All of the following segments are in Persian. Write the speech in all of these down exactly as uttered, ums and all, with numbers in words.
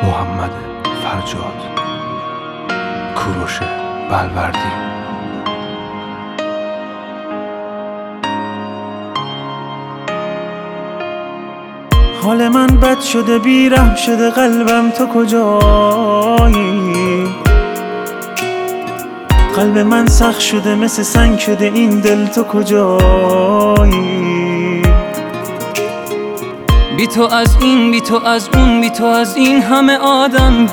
محمد فرجاد، کوروش بلوردی. حال من بد شده، بیرحم شده قلبم، تو کجایی؟ قلب من سخت شده، مثل سنگ شده این دل، تو کجایی؟ بی تو از این، بی تو از اون، بی تو از این همه آدم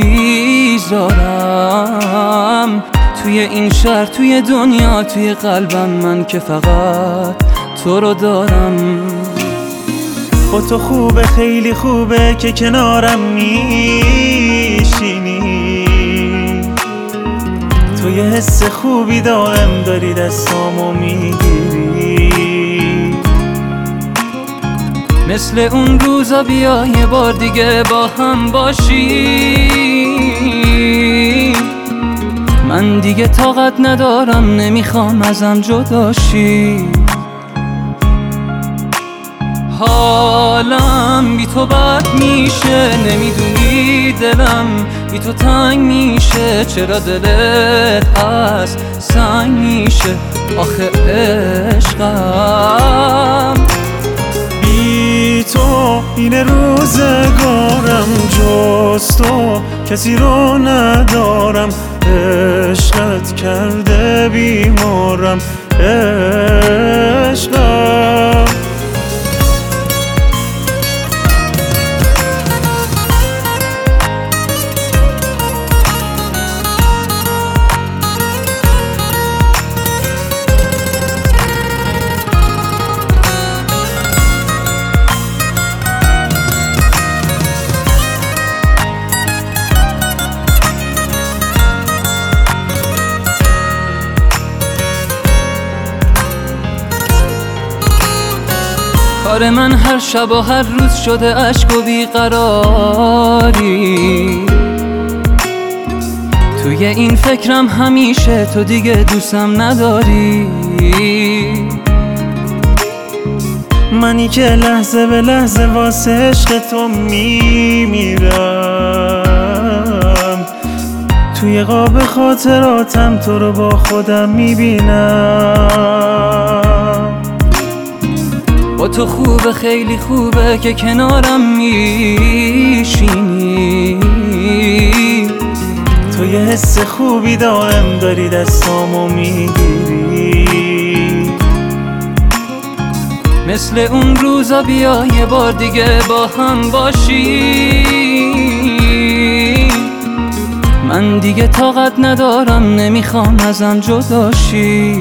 بیزارم. توی این شهر، توی دنیا، توی قلبم من که فقط تو رو دارم. با تو خوبه، خیلی خوبه که کنارم میشینی. تو یه حس خوبی دائم داری، دستامو میگیری. مثل اون روزا بیا یه بار دیگه با هم باشی. من دیگه طاقت ندارم، نمیخوام ازم جداشی. حالم بی تو بد میشه، نمیدونی دلم بی تو تنگ میشه. چرا دلت از سنگ میشه آخه عشقم؟ بی تو این روزگارم، جز تو کسی رو ندارم. عشقت کرده بیمارم، عشقم. کار من هر شب و هر روز شده عشق و بیقراری. توی این فکرم همیشه، تو دیگه دوستم نداری. منی که لحظه به لحظه واسه عشق تو میمیرم. توی قاب خاطراتم تو رو با خودم میبینم. با تو خوبه، خیلی خوبه که کنارم میشینی. تو یه حس خوبی دائم داری، دستامو میگیری. مثل اون روزا بیا یه بار دیگه با هم باشی. من دیگه طاقت ندارم، نمیخوام ازم جداشی.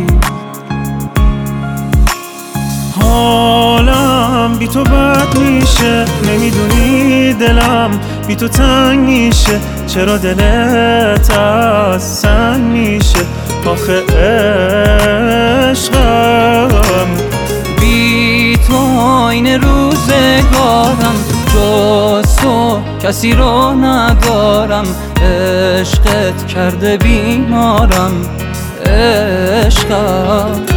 حالم بی تو بد میشه، نمیدونی دلم بی تو تنگ میشه. چرا دلت از سنگ میشه آخه عشقم؟ بی تو این روزگارم، جز تو کسی رو ندارم. عشقت کرده بیمارم، عشقم.